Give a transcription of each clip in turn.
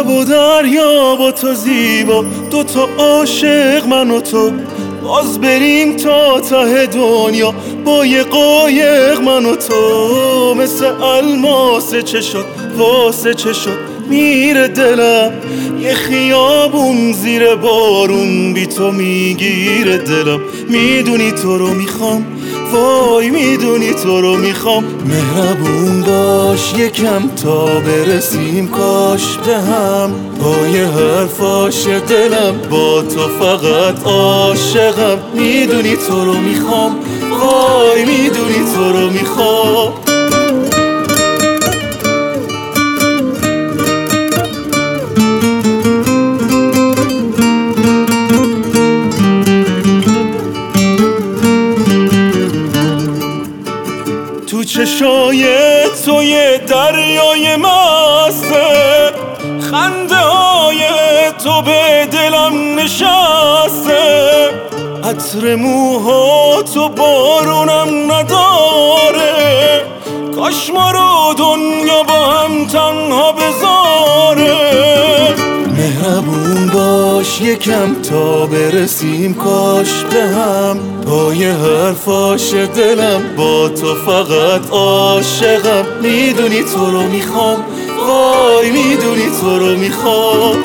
آب و دریا با تو زیبا، دوتا عاشق من و تو، باز بریم تا ته دنیا با یه قایق من و تو. مثل الماسه چه شد واسه چه شد میره دلم، یه خیابون زیر بارون بی تو میگیره دلم. میدونی تو رو میخوام، وای میدونی تو رو میخوام. مهربون باش یکم تا برسیم کاش به هم، پای حرفاش دلم با تو فقط عاشقم. میدونی تو رو میخوام، وای میدونی تو رو میخوام. تو چشای تو یه دریای مسته، خنده های تو به دلم نشسته، عطر موها تو بارونم نداره، کاش ما رو دنیا با هم تنها بذاره. مهربون باش یکم تا برسیم کاش به هم، پای حرفاش دلم با تو فقط عاشقم. میدونی تو رو میخوام، وای میدونی تو رو میخوام.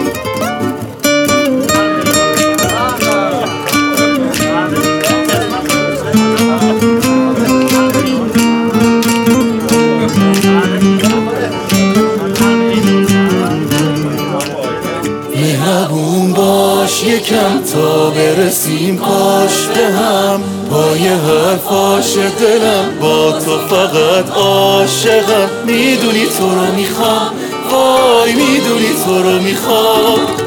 مهربون باش یکم تا برسیم کاش به هم، پای حرفاش دلم با تو فقط عاشقم. میدونی تو رو میخوام، وای میدونی تو رو میخوام.